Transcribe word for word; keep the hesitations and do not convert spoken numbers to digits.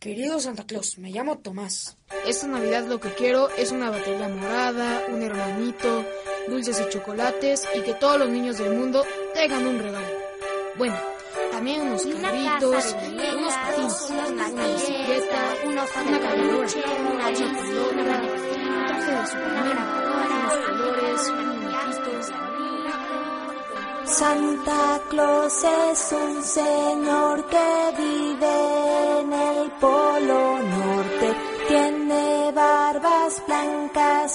Querido Santa Claus, me llamo Tomás. Esta Navidad lo que quiero es una batería morada, un hermanito, dulces y chocolates y que todos los niños del mundo tengan un regalo. Bueno, también unos carritos, unos patines, una bicicleta, una caminadora, una pelota, un traje de Superman, unos colores, muñequitos. Santa Claus es un señor que vive en el Polo Norte. Tiene barbas blancas